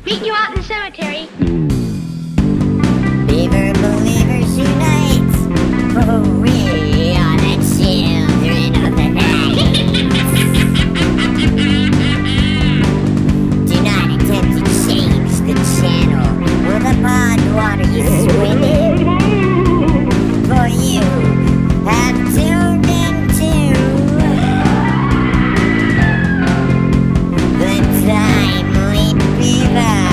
Meet you out in the cemetery. Beaver Believers Unite! For we are the children of the night! Do not attempt to change the channel or the pond water you swim in. For you have tuned into the Timely Beaver!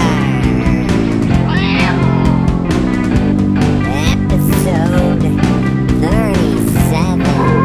Episode 37.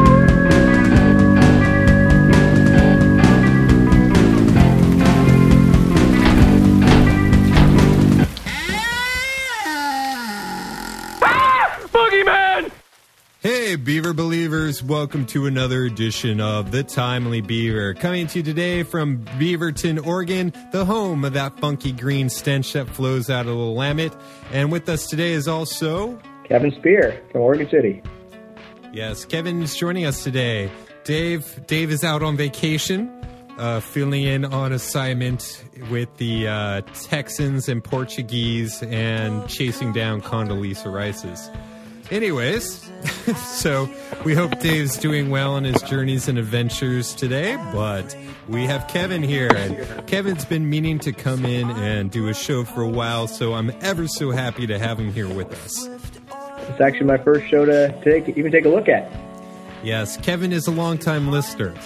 Boogeyman! Hey, Beaver Believers, welcome to another edition of The Timely Beaver. Coming to you today from Beaverton, Oregon, the home of that funky green stench that flows out of the Willamette. And with us today is also... Kevin Spear from Oregon City. Yes, Kevin is joining us today. Dave is out on vacation, filling in on assignment with the Texans and Portuguese and chasing down Condoleezza Rice's. Anyways, so we hope Dave's doing well on his journeys and adventures today, but we have Kevin here, and Kevin's been meaning to come in and do a show for a while, so I'm ever so happy to have him here with us. It's actually my first show to even take a look at. Yes, Kevin is a longtime listener.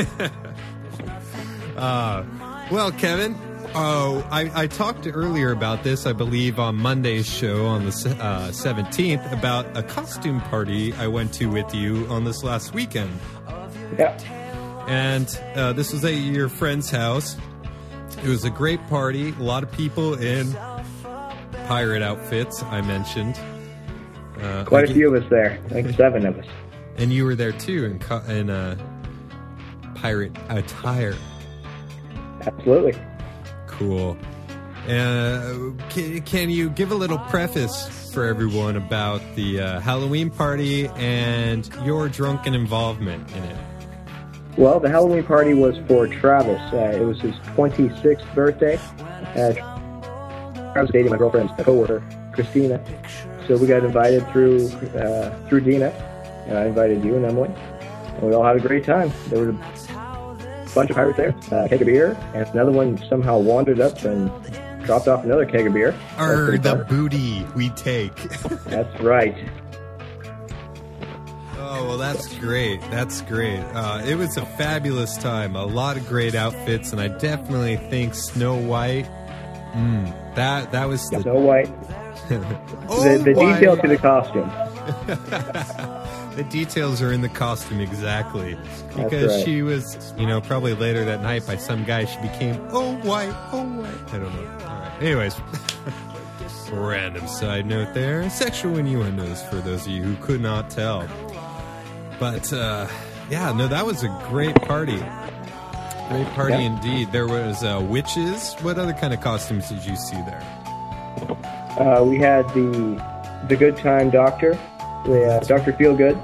Well, Kevin, I talked earlier about this, I believe, on Monday's show on the 17th, about a costume party I went to with you on this last weekend. Yeah. And this was at your friend's house. It was a great party. A lot of people in pirate outfits, I mentioned. Quite a few of us there. I think 7 of us. And you were there too in pirate attire. Absolutely. Cool. Can you give a little preface for everyone about the Halloween party and your drunken involvement in it? Well, the Halloween party was for Travis. It was his 26th birthday. Travis dated my girlfriend's coworker, Christina. So we got invited through Dina, and I invited you and Emily, and we all had a great time. There was a bunch of pirates there, a keg of beer, and another one somehow wandered up and dropped off another keg of beer. The booty we take. That's right. Oh, well, that's great. That's great. It was a fabulous time. A lot of great outfits, and I definitely think Snow White, that was the... Snow White. The detail to the costume. The details are in the costume, exactly. Because right. she was, probably later that night by some guy, she became, oh, white. I don't know. All right. Anyways, random side note there. Sexual innuendos for those of you who could not tell. But, that was a great party. Great party indeed. There was witches. What other kind of costumes did you see there? We had the Good Time Doctor, Dr. Feelgood.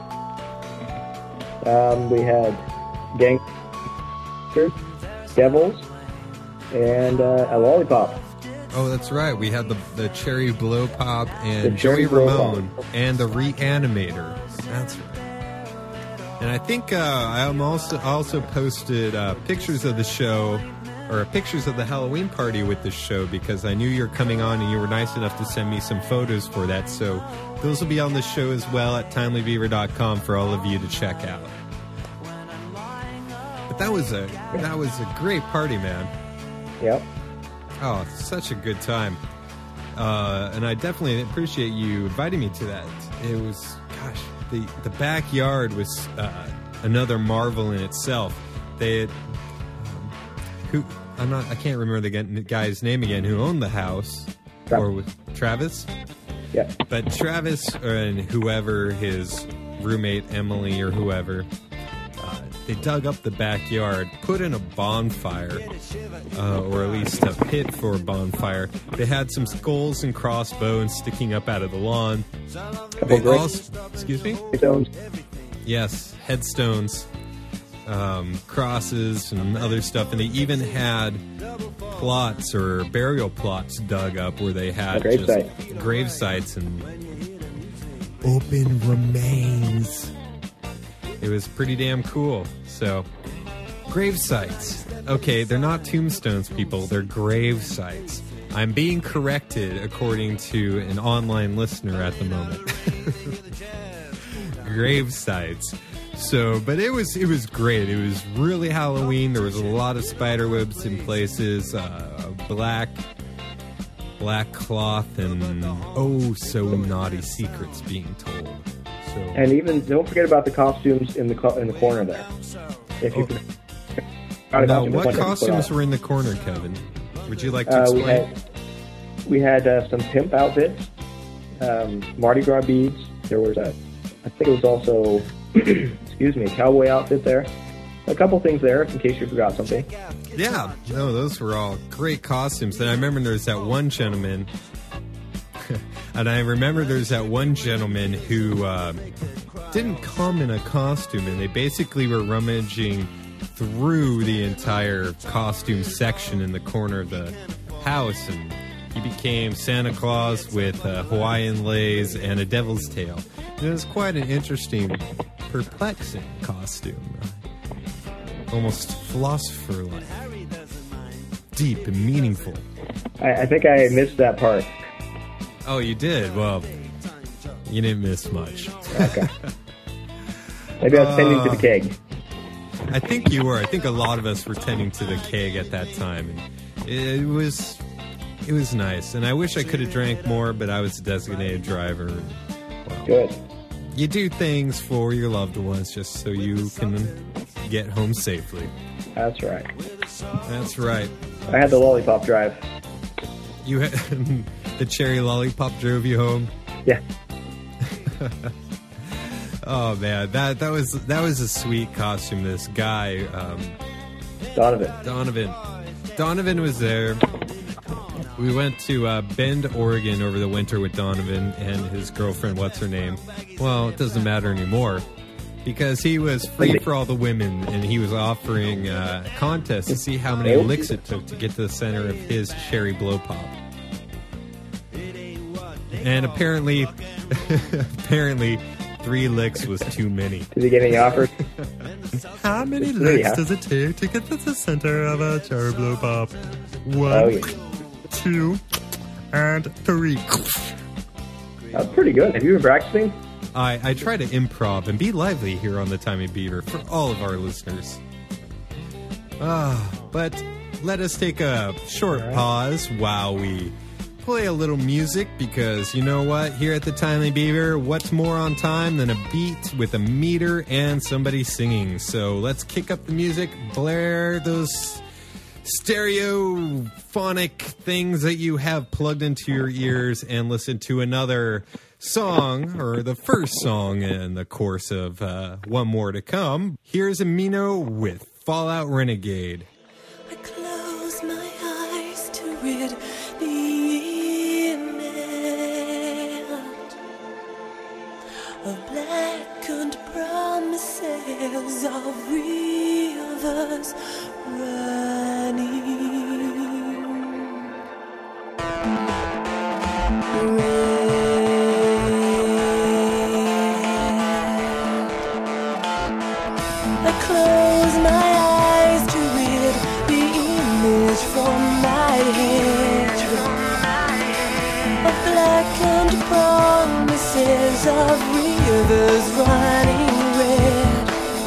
We had gangsters, devils, and a lollipop. Oh, that's right. We had the Cherry Blow Pop and Joey Ramone and the Reanimator. That's right. And I think I also posted pictures of the show, or pictures of the Halloween party with the show, because I knew you were coming on and you were nice enough to send me some photos for that. So those will be on the show as well at timelybeaver.com for all of you to check out. But that was a great party, man. Yep. Oh, such a good time. And I definitely appreciate you inviting me to that. It was, the backyard was another marvel in itself. They had, I can't remember the guy's name again who owned the house. Or was Travis? Yeah. But Travis and whoever, his roommate Emily or whoever, they dug up the backyard, put in a bonfire, or at least a pit for a bonfire. They had some skulls and crossbones sticking up out of the lawn. Excuse me? Headstones. Yes, headstones, crosses and other stuff. And they even had plots or burial plots dug up where they had grave sites and open remains. It was pretty damn cool. So, grave sites. Okay, they're not tombstones, people. They're grave sites. I'm being corrected according to an online listener at the moment. Grave sites. So, but it was great. It was really Halloween. There was a lot of spider webs in places, black cloth, and oh so naughty secrets being told. So, and even don't forget about the costumes in the corner there. If you now, what costumes were in the corner, Kevin? Would you like to explain? We had some pimp outfits, Mardi Gras beads. There was I think it was also, excuse me, a cowboy outfit there. A couple things there, in case you forgot something. Yeah, no, those were all great costumes. And I remember there's that one gentleman, who didn't come in a costume, and they basically were rummaging through the entire costume section in the corner of the house, and he became Santa Claus with Hawaiian leis and a devil's tail. It was quite an interesting, perplexing costume. Almost philosopher-like. Deep and meaningful. I think I missed that part. Oh, you did? Well, you didn't miss much. Okay. Maybe I was tending to the keg. I think you were. I think a lot of us were tending to the keg at that time. And it was nice. And I wish I could have drank more, but I was a designated driver. Well, good. You do things for your loved ones just so you can get home safely. That's right. That's right. I had the lollipop drive. You had the cherry lollipop drove you home? Yeah. Oh man, that was a sweet costume. This guy, Donovan was there. We went to Bend, Oregon over the winter with Donovan and his girlfriend. What's her name? Well, it doesn't matter anymore because he was free for all the women, and he was offering a contest to see how many licks it took to get to the center of his cherry blow pop. And apparently 3 licks was too many. Did he get any offers? How many licks does it take to get to the center of a cherry blow pop? 1, 2, and 3. That's pretty good. Have you been practicing? I try to improv and be lively here on the Timely Beaver for all of our listeners. But let us take a short pause while we play a little music, because you know what? Here at the Timely Beaver, what's more on time than a beat with a meter and somebody singing? So let's kick up the music, blare those stereophonic things that you have plugged into your ears, and listen to another song, or the first song in the course of one more to come. Here's Amino with Fallout Renegade. I close my eyes to rid the image of blackened promises of rivers running. I close my eyes to rid the image from my hatred of blackened promises of rivers running red.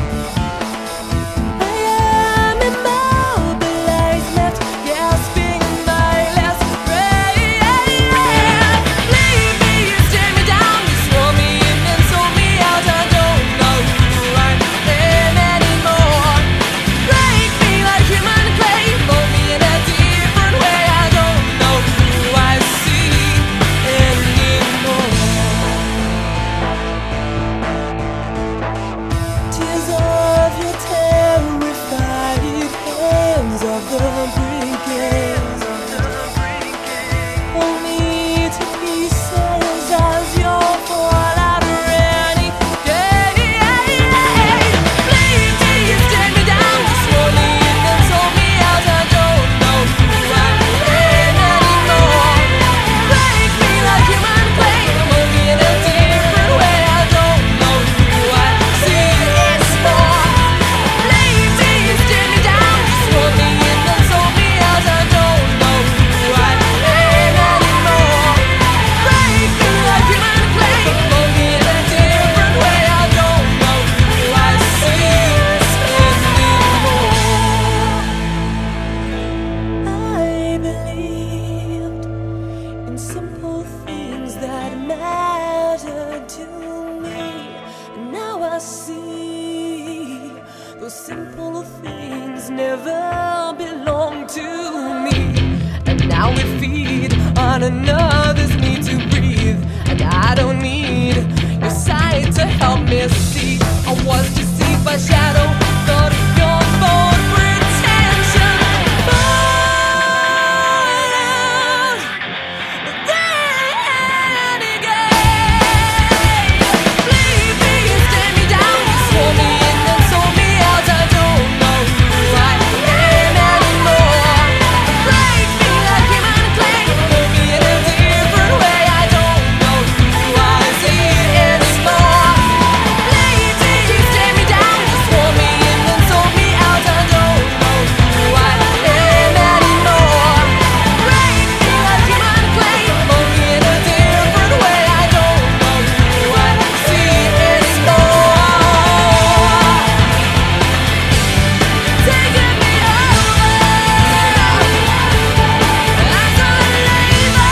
I am immobilized, left gasping my last breath. Leave me, you tear me down, you throw me in and throw me out. I don't know who I am anymore. Break me like human clay, mold me in a different way. I don't know who I see anymore. never belonged to me. And now we feed on another's need to breathe. And I don't need your sight to help me see. I was deceived by shadow, thought of your bold pretension. Renegade, leave me and stand me down. You swore me in and sold me out. I don't know who I am anymore. Break me like human clay, hold me in a different way. I don't know who I see anymore. Leave me and stand me down. You swore me in and sold me out. I don't know who I am anymore. Break me like human clay, hold me in a different way. I don't know who I see anymore. Taking me over as a labor.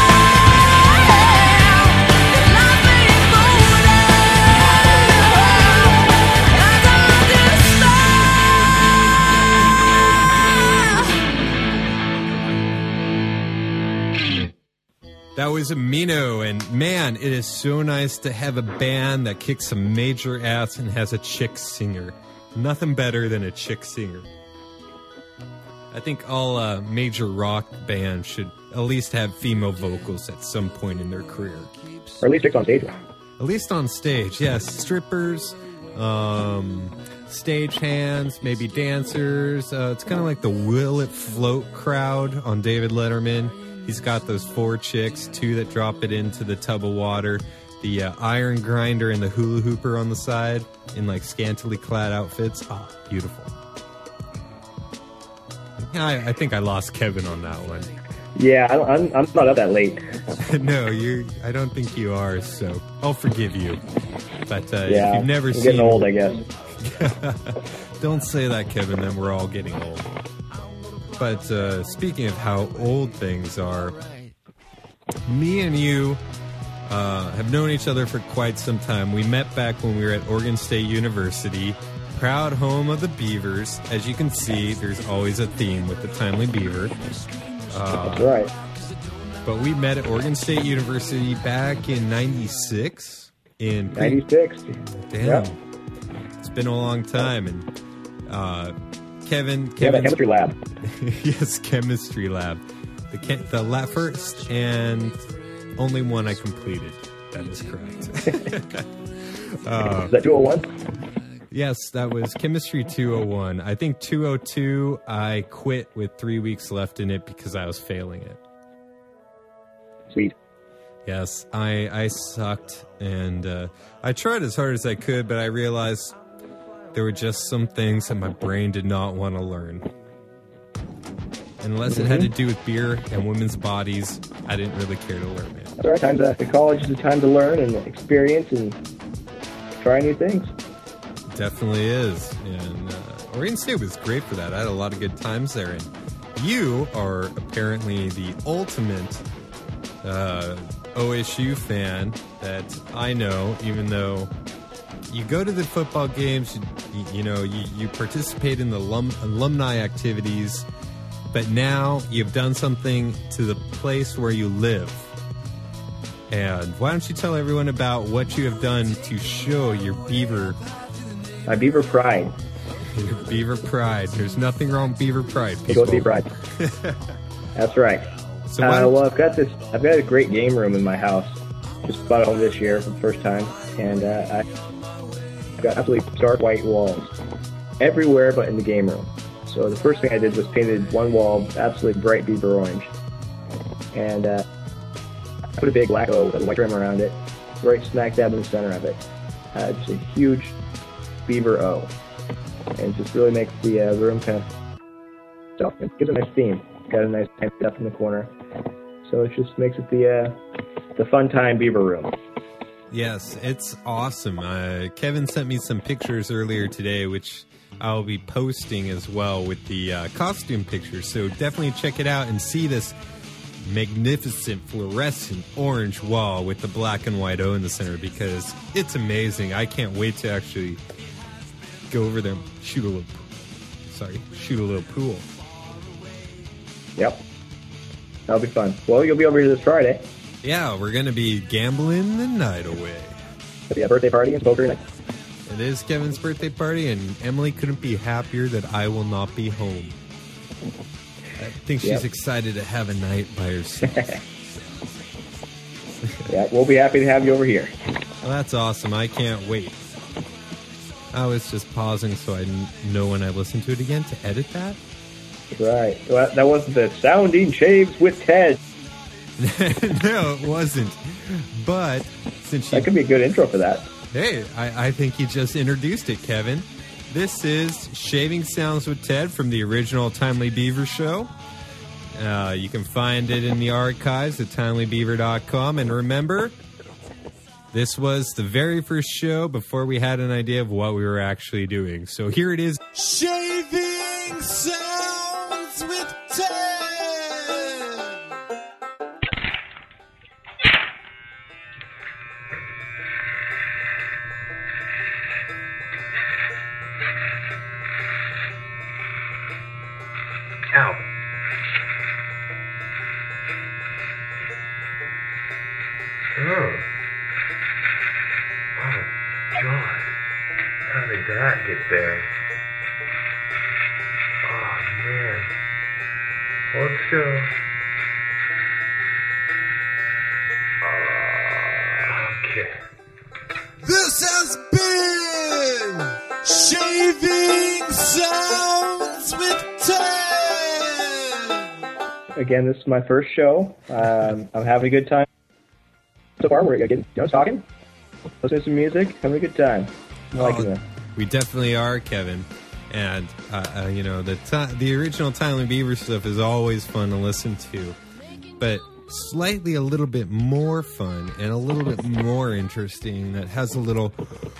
Your love being folded as a despair. That was Amino, and man, it is so nice to have a band that kicks some major ass and has a chick singer. Nothing better than a chick singer. I think all major rock bands should at least have female vocals at some point in their career. Or at least chicks on stage. At least on stage, yes. Strippers, stage hands, maybe dancers. It's kind of like the Will It Float crowd on David Letterman. He's got those 4 chicks, 2 that drop it into the tub of water, the iron grinder and the hula hooper on the side in like scantily clad outfits. Oh, beautiful. I think I lost Kevin on that one. Yeah, I'm not up that late. No, I don't think you are, so I'll forgive you. But Yeah, if you've never I'm seen... getting old, I guess. Don't say that, Kevin, then we're all getting old. But speaking of how old things are, me and you have known each other for quite some time. We met back when we were at Oregon State University, proud home of the Beavers. As you can see, there's always a theme with the Timely Beaver. That's right. But we met at Oregon State University back in 96. In 96. Damn. Yep. It's been a long time. And Kevin... Yeah, that chemistry lab. Yes, chemistry lab. The lab first and only one I completed. That is correct. Is that 201? Yes, that was chemistry 201. I think 202 I quit with 3 weeks left in it because I was failing it. Sweet. Yes, I sucked, and I tried as hard as I could, but I realized there were just some things that my brain did not want to learn. Unless it had to do with beer and women's bodies, I didn't really care to learn it. That's all right. Times the college is a time to learn and experience and try new things. Definitely is. And Oregon State was great for that. I had a lot of good times there. And you are apparently the ultimate OSU fan that I know, even though you go to the football games, you participate in the alumni activities, but now you've done something to the place where you live. And why don't you tell everyone about what you have done to show your Beaver... My Beaver pride. Your Beaver pride. There's nothing wrong with Beaver pride, Go people. with Beaver pride. That's right. So why don't well, I've got a great game room in my house. Just bought it home this year for the first time, and I've got absolutely stark white walls everywhere but in the game room. So the first thing I did was painted one wall absolutely bright Beaver orange, and I put a big black O with a white trim around it, right smack dab in the center of it. Just a huge Beaver O, and it just really makes the room kind of it gives a nice theme. Got a nice stuff in the corner, so it just makes it the fun time Beaver room. Yes, it's awesome. Kevin sent me some pictures earlier today, which I'll be posting as well with the costume pictures. So definitely check it out and see this magnificent fluorescent orange wall with the black and white O in the center, because it's amazing. I can't wait to actually go over there and shoot a little shoot a little pool. Yep. That'll be fun. Well, you'll be over here this Friday. Yeah, we're going to be gambling the night away. It'll be a birthday party and poker night. It is Kevin's birthday party, and Emily couldn't be happier that I will not be home. I think she's excited to have a night by herself. Yeah, we'll be happy to have you over here. Well, that's awesome. I can't wait. I was just pausing so I know when I listen to it again to edit that. Right. Well, that wasn't the Sounding Shaves with Ted. No, it wasn't. But since That could be a good intro for that. Hey, I think you just introduced it, Kevin. This is Shaving Sounds with Ted from the original Timely Beaver show. You can find it in the archives at timelybeaver.com. And remember, this was the very first show before we had an idea of what we were actually doing. So here it is. Shaving Sounds with Ted! Ow. Oh. Oh, God. How did that get there? Oh, man. Let's go. Okay. This has been Shaving Sounds with Ted! Again, this is my first show. I'm having a good time so far. We're getting talking, listening to some music, having a good time. I'm liking this. We definitely are, Kevin. And, the original Timely Beaver stuff is always fun to listen to. But slightly a little bit more fun and a little bit more interesting that has a little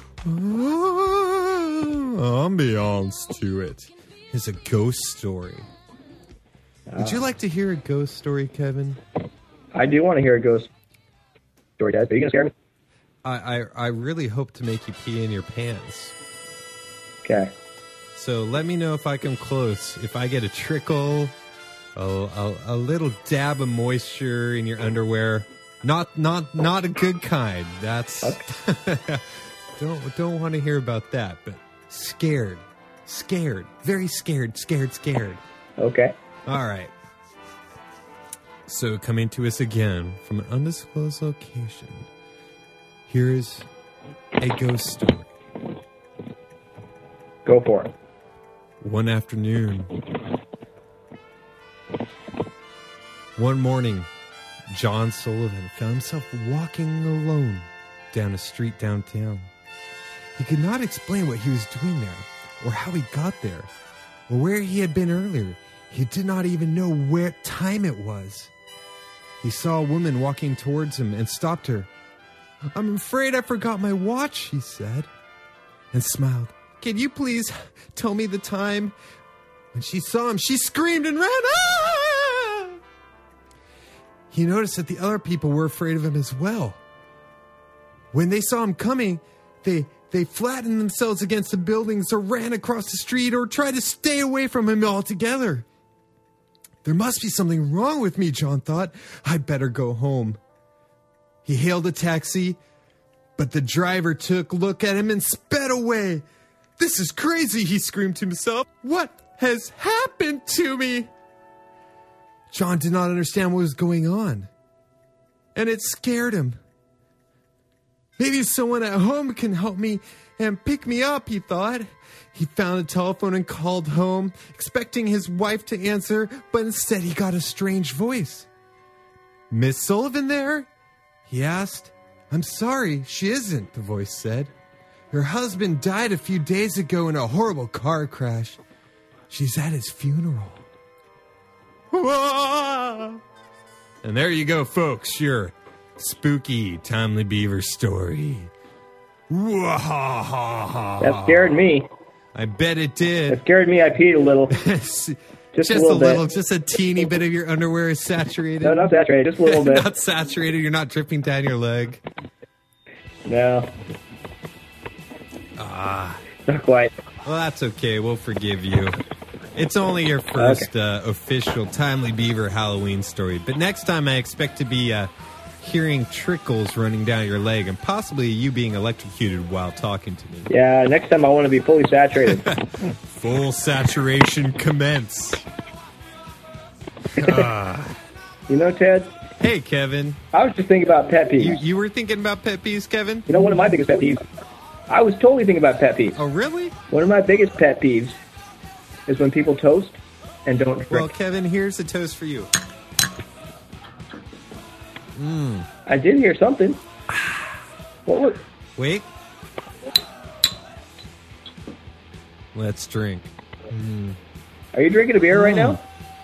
ambiance to it is a ghost story. Would you like to hear a ghost story, Kevin? I do want to hear a ghost story, guys. Are you going to scare me? I really hope to make you pee in your pants. Okay. So let me know if I come close. If I get a trickle, a little dab of moisture in your underwear, not a good kind. That's don't want to hear about that. But scared, very scared. Okay. All right. So coming to us again from an undisclosed location, here's a ghost story. Go for it. One afternoon, one morning, John Sullivan found himself walking alone down a street downtown. He could not explain what he was doing there, or how he got there, or where he had been earlier. He did not even know what time it was. He saw a woman walking towards him and stopped her. "I'm afraid I forgot my watch," he said, and smiled. "Can you please tell me the time?" When she saw him, she screamed and ran. Ah! He noticed that the other people were afraid of him as well. When they saw him coming, they flattened themselves against the buildings or ran across the street or tried to stay away from him altogether. There must be something wrong with me, John thought. I'd better go home. He hailed a taxi, but the driver took a look at him and sped away. "This is crazy," he screamed to himself. "What has happened to me?" John did not understand what was going on, and it scared him. Maybe someone at home can help me and pick me up, he thought. He found a telephone and called home, expecting his wife to answer, but instead he got a strange voice. "Miss Sullivan there?" he asked. "I'm sorry, she isn't," the voice said. "Her husband died a few days ago in a horrible car crash. She's at his funeral." Whoa! And there you go, folks, your spooky Timely Beaver story. That scared me. I bet it That did. scared me. I peed a little. Just a little bit. just a teeny bit of your underwear is saturated. No, not saturated. Just a little bit. Not saturated. You're not dripping down your leg. No. Not quite. Well, that's okay. We'll forgive you. It's only your first official Timely Beaver Halloween story. But next time I expect to be hearing trickles running down your leg and possibly you being electrocuted while talking to me. Yeah, next time I want to be fully saturated. Full saturation commence. You know, Ted, Hey, Kevin. I was just thinking about pet peeves. You were thinking about pet peeves, Kevin? You know, one of my biggest pet peeves, I was totally thinking about pet peeves. Oh, really? One of my biggest pet peeves is when people toast and don't drink. Well, Kevin, here's a toast for you. I did hear something. What was... Wait. Let's drink. Are you drinking a beer right now?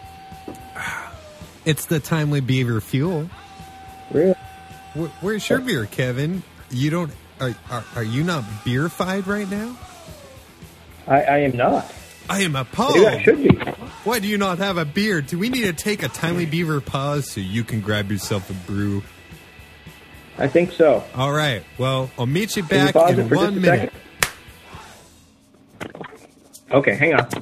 It's the Timely Beaver Fuel. Really? Where's your beer, Kevin? You don't... Are you not beer-fied right now? I am not. I am Maybe appalled. I should be. Why do you not have a beer? Do we need to take a Timely Beaver pause so you can grab yourself a brew? I think so. All right. Well, I'll meet you Can you back pause in it for 1 just a minute. second? Okay, hang on.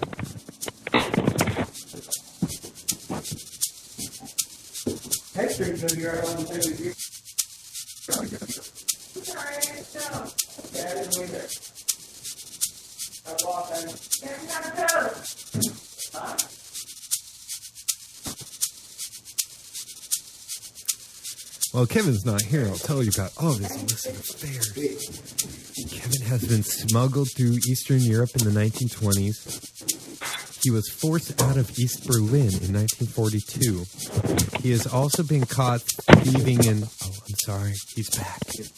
Well, Kevin's not here. I'll tell you about all of his illicit affairs. Kevin has been smuggled through Eastern Europe in the 1920s. He was forced out of East Berlin in 1942. He has also been caught thieving in... Oh, I'm sorry. He's back.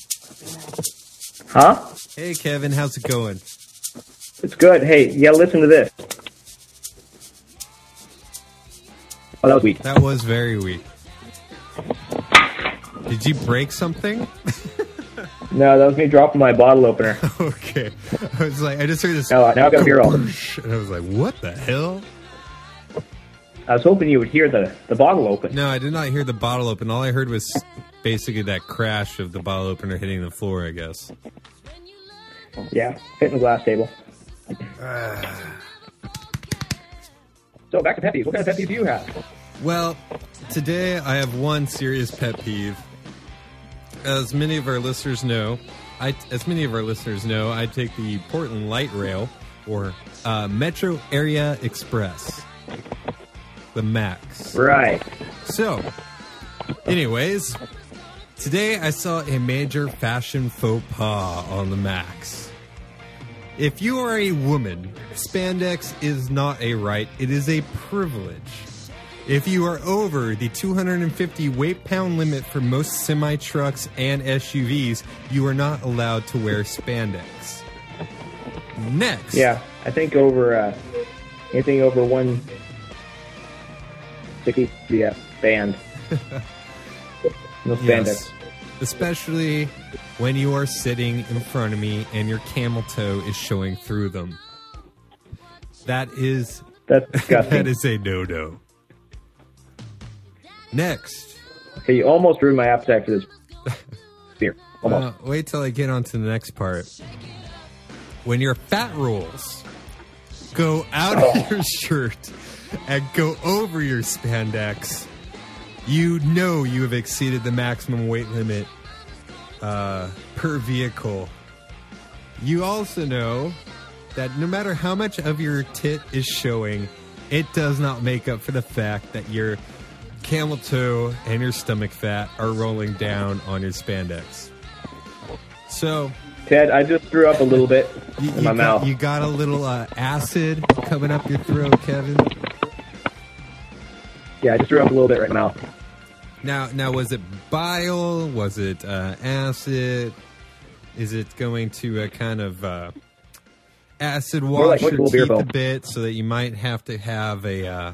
Huh? Hey, Kevin. How's it going? It's good. Hey, you gotta listen to this. Oh, that was weak. That was very weak. Did you break something? No, that was me dropping my bottle opener. Okay. I was like, I just heard this. Now I've got a beer all. And I was like, what the hell? I was hoping you would hear the bottle open. No, I did not hear the bottle open. All I heard was basically that crash of the bottle opener hitting the floor, I guess. Yeah, hitting the glass table. So back to pet peeves. What kind of pet peeve do you have? Well, today I have one serious pet peeve. As many of our listeners know, I take the Portland Light Rail, or Metro Area Express, the MAX. Right. So, anyways, today I saw a major fashion faux pas on the MAX. If you are a woman, spandex is not a right, it is a privilege. If you are over the 250 weight-pound limit for most semi-trucks and SUVs, you are not allowed to wear spandex. Next. Yeah, I think over anything over 160, yeah, banned. No spandex. Yes. Especially when you are sitting in front of me and your camel toe is showing through them. That's disgusting. that is a no-no. Next. Hey, you almost ruined my appetite for this beer. Almost. Wait till I get on to the next part. When your fat rolls go out of your shirt and go over your spandex, you know you have exceeded the maximum weight limit per vehicle. You also know that no matter how much of your tit is showing, it does not make up for the fact that your camel toe and your stomach fat are rolling down on your spandex. So, Ted, I just threw up a little bit in my mouth. You got a little acid coming up your throat, Kevin. Yeah, I just threw up a little bit right now. Now, was it bile? Was it acid? Is it going to kind of acid More like wash your lickable beer teeth a foam. bit so that you might have to have a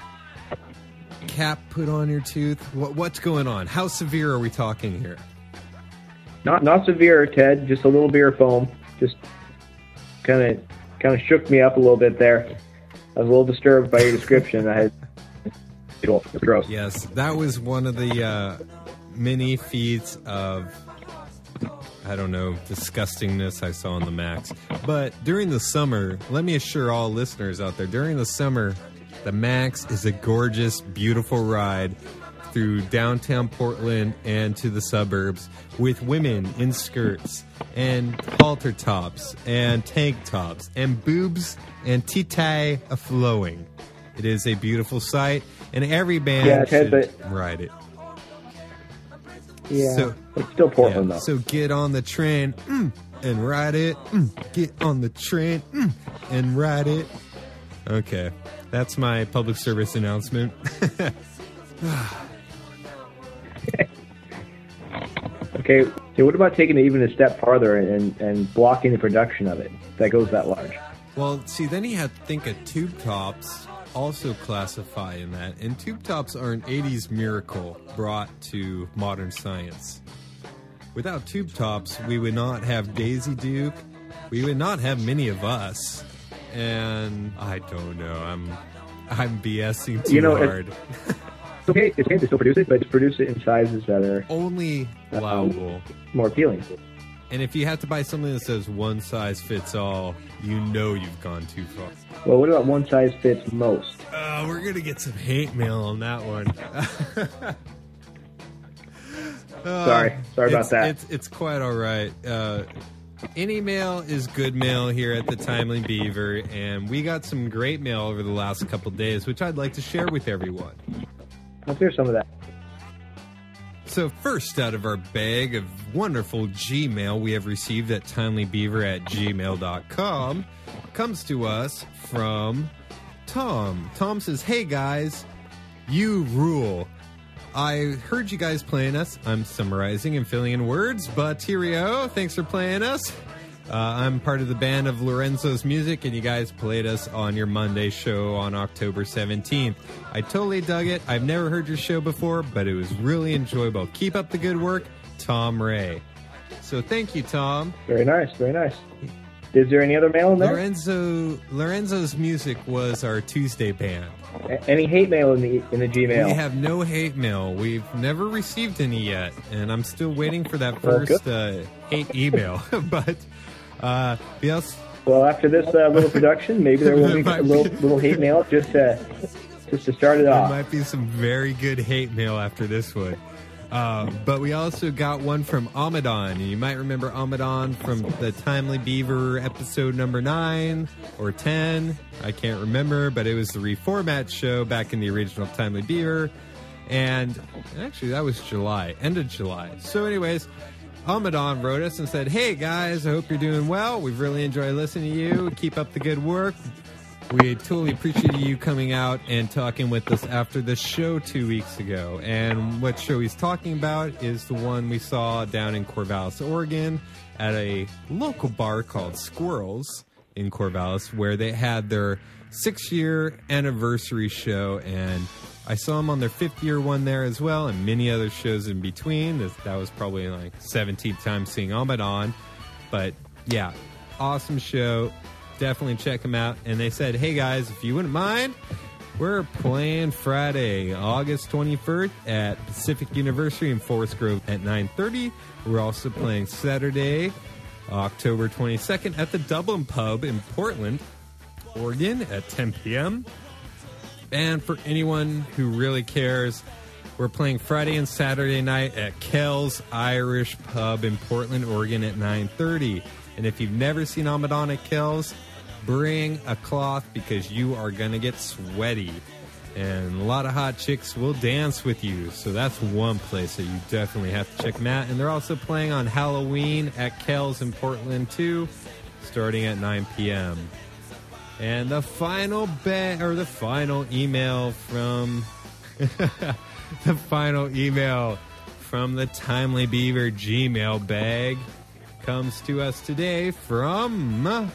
cap put on your tooth? What's going on? How severe are we talking here? Not severe, Ted. Just a little beer foam. Just kind of shook me up a little bit there. I was a little disturbed by your description. I had it's gross. Yes, that was one of the many feats of I don't know, disgustingness I saw on the Max. But during the summer, let me assure all listeners out there, during the summer, the Max is a gorgeous, beautiful ride through downtown Portland and to the suburbs with women in skirts and halter tops and tank tops and boobs and titae a-flowing. It is a beautiful sight, and every band should ride it. Yeah, So- it's still Portland, though. So get on the train and ride it. Get on the train and ride it. Okay, that's my public service announcement. Okay, so what about taking it even a step farther and blocking the production of it that goes that large? Well, see, then you have to think of tube tops also classify in that. And tube tops are an 80s miracle brought to modern science. Without tube tops, we would not have Daisy Duke. We would not have many of us. And I don't know. I'm BSing too hard. It's okay to still produce it, but to produce it in sizes that are Only allowable. more appealing. And if you have to buy something that says one size fits all, you know you've gone too far. Well, what about one size fits most? We're going to get some hate mail on that one. Sorry about that. It's quite all right. Any mail is good mail here at the Timely Beaver, and we got some great mail over the last couple days, which I'd like to share with everyone. Let's hear some of that. So first out of our bag of wonderful Gmail we have received at timelybeaver@gmail.com comes to us from Tom. Tom says, "Hey guys, you rule. I heard you guys playing us. I'm summarizing and filling in words, but cheerio. Thanks for playing us. I'm part of the band of Lorenzo's Music, and you guys played us on your Monday show on October 17th. I totally dug it. I've never heard your show before, but it was really enjoyable. Keep up the good work, Tom Ray." So thank you, Tom. Very nice, very nice. Is there any other mail in there? Lorenzo's Music was our Tuesday band. Any hate mail in the Gmail? We have no hate mail. We've never received any yet, and I'm still waiting for that first hate email. But we also... Well, after this little production, maybe there will be a little hate mail just to start it off. There might be some very good hate mail after this one. But we also got one from Amadon. You might remember Amadon from the Timely Beaver episode number 9 or 10. I can't remember, but it was the reformat show back in the original Timely Beaver. And actually, that was July, end of July. So anyways, Amadon wrote us and said, "Hey guys, I hope you're doing well. We've really enjoyed listening to you. Keep up the good work. We totally appreciate you coming out and talking with us after the show 2 weeks ago." And what show he's talking about is the one we saw down in Corvallis, Oregon, at a local bar called Squirrels in Corvallis, where they had their 6-year anniversary show. And I saw them on their 5th-year one there as well, and many other shows in between. That was probably like 17th time seeing Amadon. But yeah, awesome show. Definitely check them out. And they said, "Hey guys, if you wouldn't mind, we're playing Friday, August 21st at Pacific University in Forest Grove at 9:30. We're also playing Saturday, October 22nd at the Dublin Pub in Portland, Oregon at 10 p.m. And for anyone who really cares, we're playing Friday and Saturday night at Kel's Irish Pub in Portland, Oregon at 9:30. And if you've never seen Amadon at Kel's, bring a cloth because you are going to get sweaty. And a lot of hot chicks will dance with you. So that's one place that you definitely have to check them out. And they're also playing on Halloween at Kel's in Portland too, starting at 9 p.m. And the final email from the final email from the Timely Beaver Gmail bag comes to us today from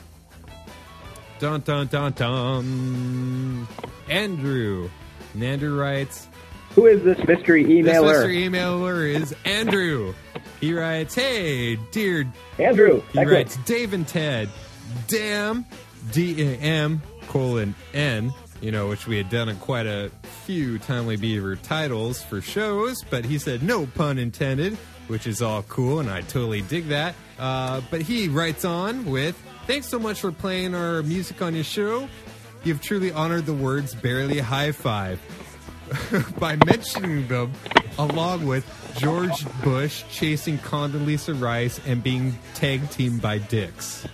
Andrew. And Andrew writes, "Who is this mystery emailer?" This mystery emailer is Andrew. He writes, "Hey, dear Andrew." He writes, "Dave and Ted, damn, DAM:N, which we had done in quite a few Timely Beaver titles for shows, but he said no pun intended, which is all cool, and I totally dig that. But he writes on with, thanks so much for playing our music on your show. You've truly honored the words barely high five by mentioning them along with George Bush chasing Condoleezza Rice and being tag teamed by dicks.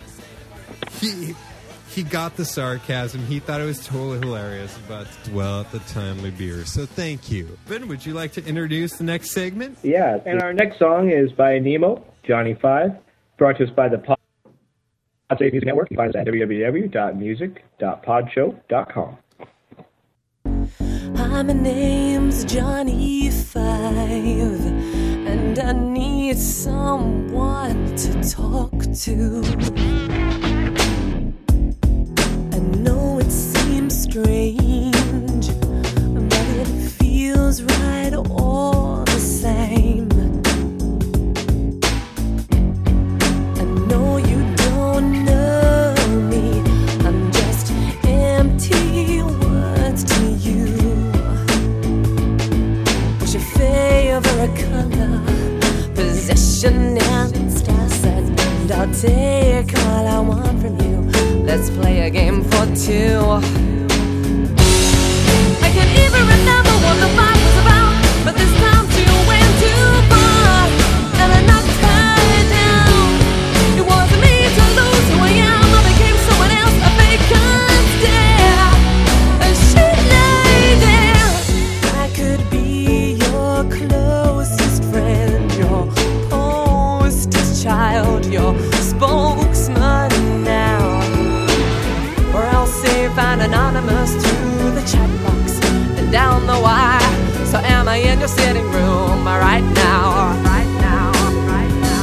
He got the sarcasm. He thought it was totally hilarious about dwell at the Timely Beer. So thank you. Ben, would you like to introduce the next segment? Yeah, and our next song is by Nemo, Johnny 5, brought to us by the Pod Safe Music Network. You can find us at www.music.podshow.com. Hi, my name's Johnny 5, and I need someone to talk to. I know it seems strange, but it feels right all the same. I know you don't know me, I'm just empty words to you. What's your favorite color, possession and star set? And I'll take all I want from you. Let's play a game for two. I can't even remember what the fight was about, but this time you went too far, and I knocked her down. It wasn't me to lose who I am. I became someone else, a vacant stare. And she lay there. I could be your closest friend, your poster child, your spokesman now. Or else if I'm anonymous through the chat box and down the wire. So am I in your sitting room right now? Right now, right now.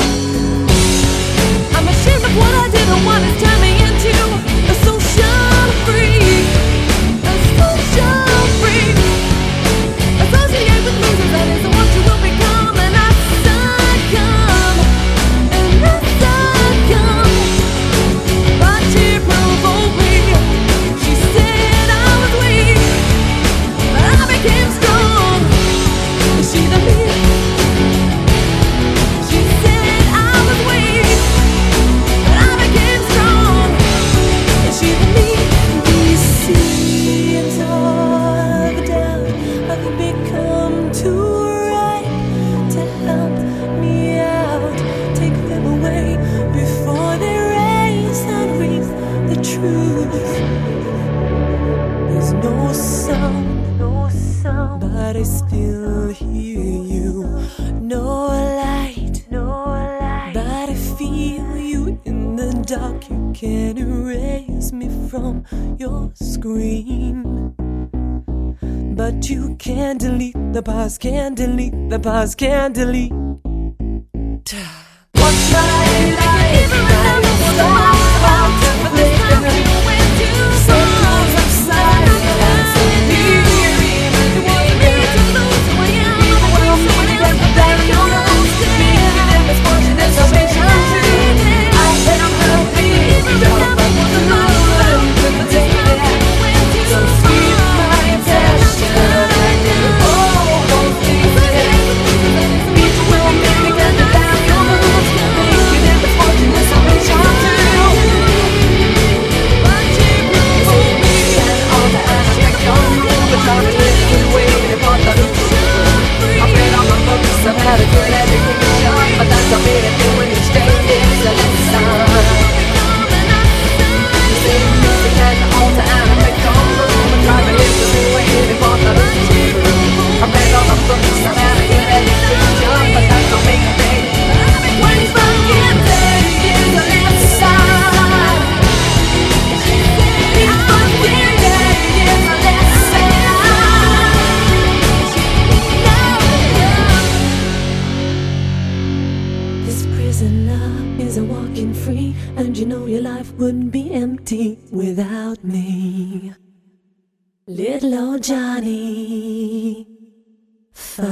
I'm ashamed of what I did and what it's turned me into. A social freak, a social freak. Associate with losers, that isn't what you will become. And I succumb, and I succumb. But she provoked me. She said I was weak, but I became strong. Is she the me? She said I was weak, but I became strong. Is she the me? These seeds of doubt have become too right to help me out. Take them away before they raise and reap the truth. There's no sound, but I still hear you. No light, but I feel you in the dark. You can't erase me from your screen, but you can't delete the past, can't delete the past, can't delete. What's my life? I've had a good education, but that don't mean anything when each day is a lesson. The same music and the altar and I make home room. I try to live the same way before the truth. I've read all the books, I've had a good education, but that don't mean anything when each fucking day is a lesson. Each fucking day is a lesson. Isn't walking free, and you know your life wouldn't be empty without me. Little old Johnny 5.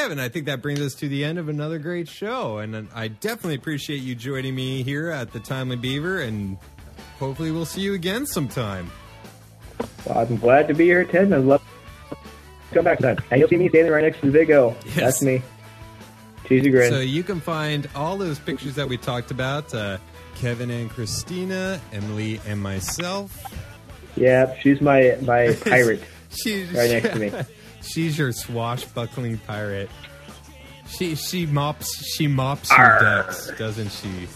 Kevin, I think that brings us to the end of another great show. And I definitely appreciate you joining me here at the Timely Beaver. And hopefully we'll see you again sometime. Well, I'm glad to be here, Ted, and I'd love to come back sometime. And you'll see me standing right next to the big O. Yes. That's me. Cheesy grin. So you can find all those pictures that we talked about, Kevin and Christina, Emily and myself. Yeah, she's my pirate She's right next to me. She's your swashbuckling pirate. She mops your decks, doesn't she?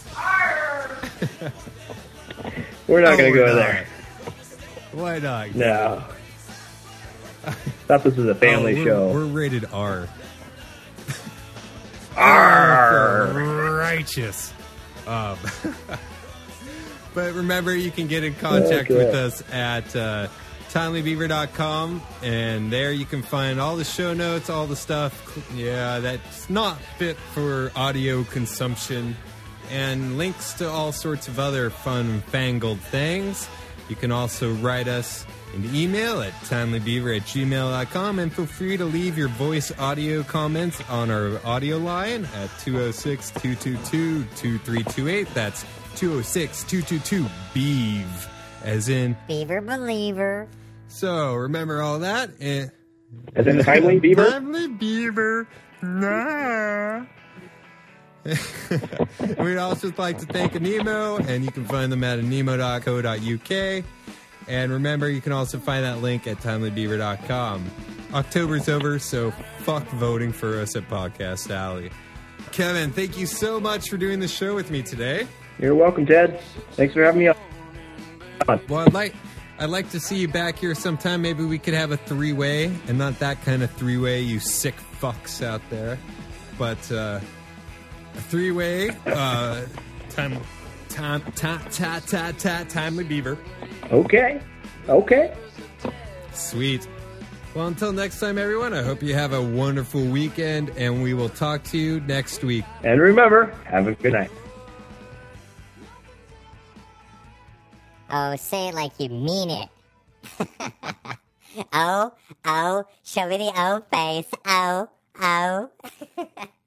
We're not going to we're go not. there. Why not? No. Thought this was a family show. We're rated R. Arr! Righteous. But remember, you can get in contact Okay. with us at timelybeaver.com, and there you can find all the show notes, all the stuff, that's not fit for audio consumption, and links to all sorts of other fun, fangled things. You can also write us an email at timelybeaver@gmail.com, and feel free to leave your voice audio comments on our audio line at 206-222-2328. That's 206-222-BEAV, as in Beaver believer. So, remember all that? As in the Timely Beaver? Timely Beaver. Nah. We'd also like to thank Anemo, and you can find them at anemo.co.uk. And remember, you can also find that link at timelybeaver.com. October's over, so fuck voting for us at Podcast Alley. Kevin, thank you so much for doing the show with me today. You're welcome, Ted. Thanks for having me on. Well, I'd like to see you back here sometime. Maybe we could have a three-way, and not that kind of three-way, you sick fucks out there. But a three-way, Timely Beaver. Okay. Sweet. Well, until next time, everyone, I hope you have a wonderful weekend, and we will talk to you next week. And remember, have a good night. Oh, say it like you mean it. Oh, show me the O face. Oh.